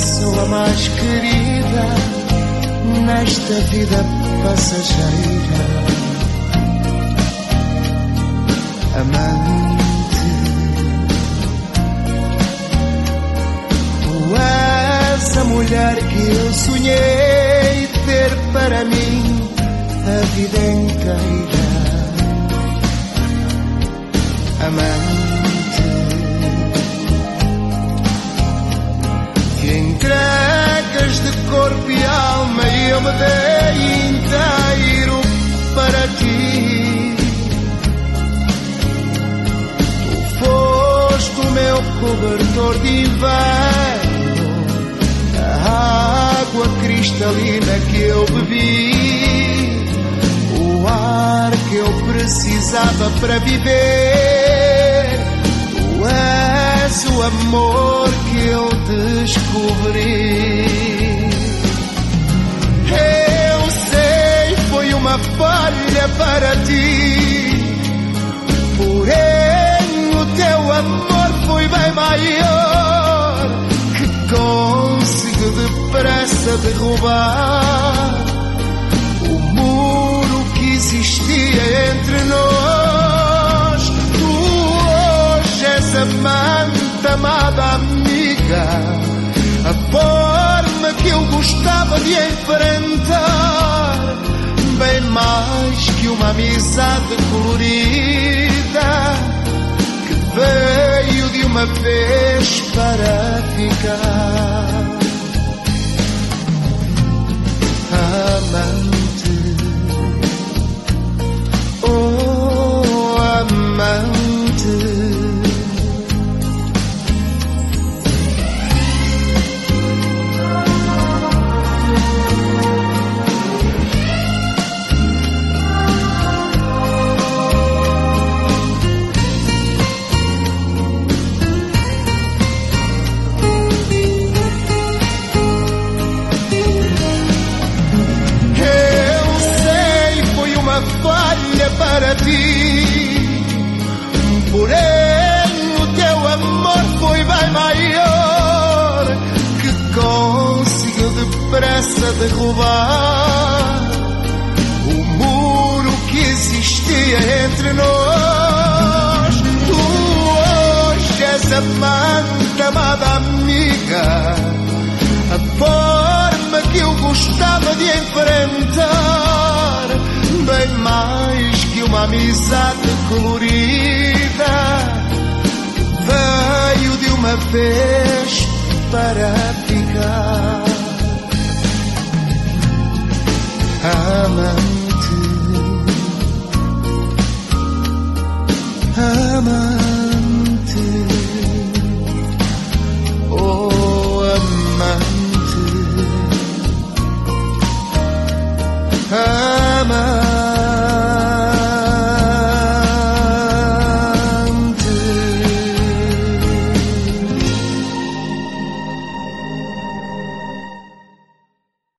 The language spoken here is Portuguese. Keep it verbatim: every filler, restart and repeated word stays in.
pessoa mais querida nesta vida passageira. Amante, tu és a mulher que eu sonhei ter para mim a vida inteira. Amante, que entregas de corpo e alma e eu me dei inteiro para ti. Tu foste o meu cobertor de inverno, a água cristalina que eu bebi, o ar que eu precisava para viver. Tu és o amor que eu descobri. Eu sei, foi uma falha para ti, porém o teu amor foi bem maior, que consigo depressa derrubar o muro que existia entre nós. Tu hoje és amante, amada amiga, a forma que eu gostava de enfrentar, bem mais que uma amizade colorida que veio de uma vez para ficar. Amante, oh amante, para ti, porém o teu amor foi bem maior, que conseguiu depressa derrubar o muro que existia entre nós. Tu hoje és amante, amada amiga, a forma que eu gostava de enfrentar, bem mais que uma amizade colorida, veio de uma vez para ficar. Amante, amante.